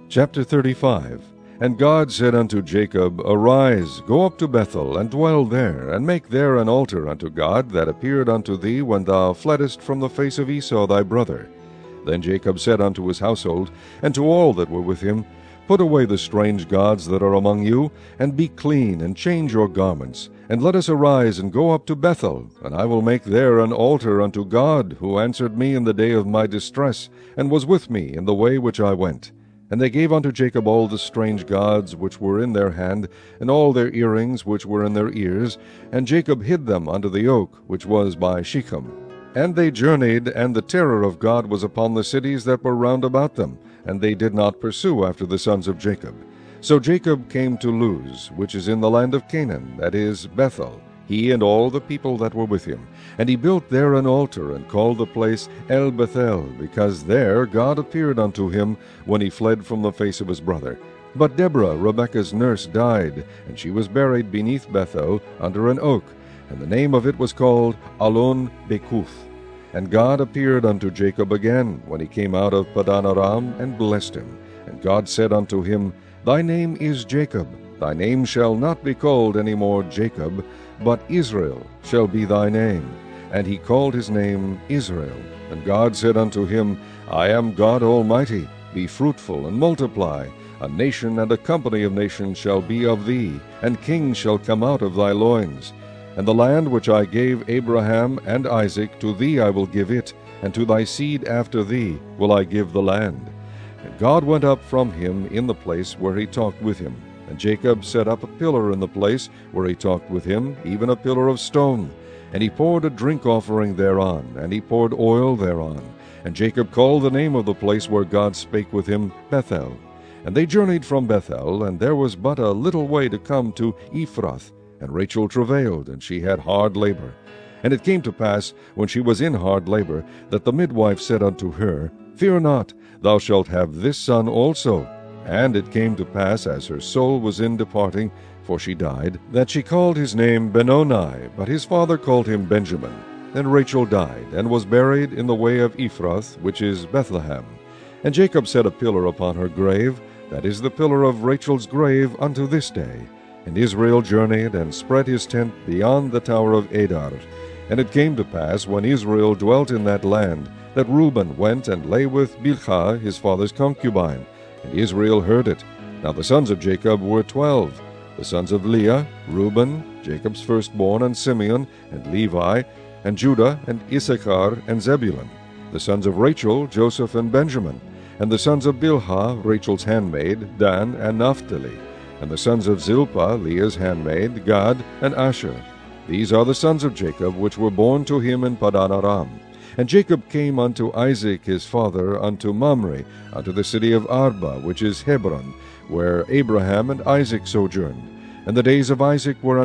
Chapter 35. And God said unto Jacob, Arise, go up to Bethel, and dwell there, and make there an altar unto God that appeared unto thee when thou fleddest from the face of Esau thy brother. Then Jacob said unto his household, and to all that were with him, Put away the strange gods that are among you, and be clean, and change your garments, and let us arise and go up to Bethel, and I will make there an altar unto God, who answered me in the day of my distress, and was with me in the way which I went. And they gave unto Jacob all the strange gods which were in their hand, and all their earrings which were in their ears, and Jacob hid them under the oak which was by Shechem. And they journeyed, and the terror of God was upon the cities that were round about them, and they did not pursue after the sons of Jacob. So Jacob came to Luz, which is in the land of Canaan, that is, Bethel, he and all the people that were with him. And he built there an altar, and called the place El Bethel, because there God appeared unto him when he fled from the face of his brother. But Deborah, Rebekah's nurse, died, and she was buried beneath Bethel under an oak, and the name of it was called Allon Bacuth. And God appeared unto Jacob again when he came out of Padan Aram, and blessed him. And God said unto him, Thy name is Jacob. Thy name shall not be called any more Jacob, but Israel shall be thy name. And he called his name Israel. And God said unto him, I am God Almighty. Be fruitful, and multiply. A nation and a company of nations shall be of thee, and kings shall come out of thy loins. And the land which I gave Abraham and Isaac, to thee I will give it, and to thy seed after thee will I give the land. And God went up from him in the place where he talked with him. And Jacob set up a pillar in the place where he talked with him, even a pillar of stone. And he poured a drink offering thereon, and he poured oil thereon. And Jacob called the name of the place where God spake with him, Bethel. And they journeyed from Bethel, and there was but a little way to come to Ephrath. And Rachel travailed, and she had hard labor. And it came to pass, when she was in hard labor, that the midwife said unto her, Fear not, thou shalt have this son also. And it came to pass, as her soul was in departing, for she died, that she called his name Benoni, but his father called him Benjamin. And Rachel died, and was buried in the way of Ephrath, which is Bethlehem. And Jacob set a pillar upon her grave, that is the pillar of Rachel's grave unto this day. And Israel journeyed, and spread his tent beyond the tower of Adar. And it came to pass, when Israel dwelt in that land, that Reuben went and lay with Bilhah his father's concubine. And Israel heard it. Now the sons of Jacob were 12. The sons of Leah, Reuben, Jacob's firstborn, and Simeon, and Levi, and Judah, and Issachar, and Zebulun. The sons of Rachel, Joseph, and Benjamin. And the sons of Bilhah, Rachel's handmaid, Dan, and Naphtali. And the sons of Zilpah, Leah's handmaid, Gad, and Asher. These are the sons of Jacob, which were born to him in Padan Aram. And Jacob came unto Isaac his father unto Mamre, unto the city of Arba, which is Hebron, where Abraham and Isaac sojourned. And the days of Isaac were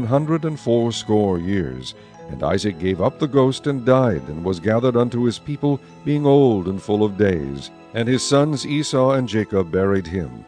180 years. And Isaac gave up the ghost, and died, and was gathered unto his people, being old and full of days. And his sons Esau and Jacob buried him.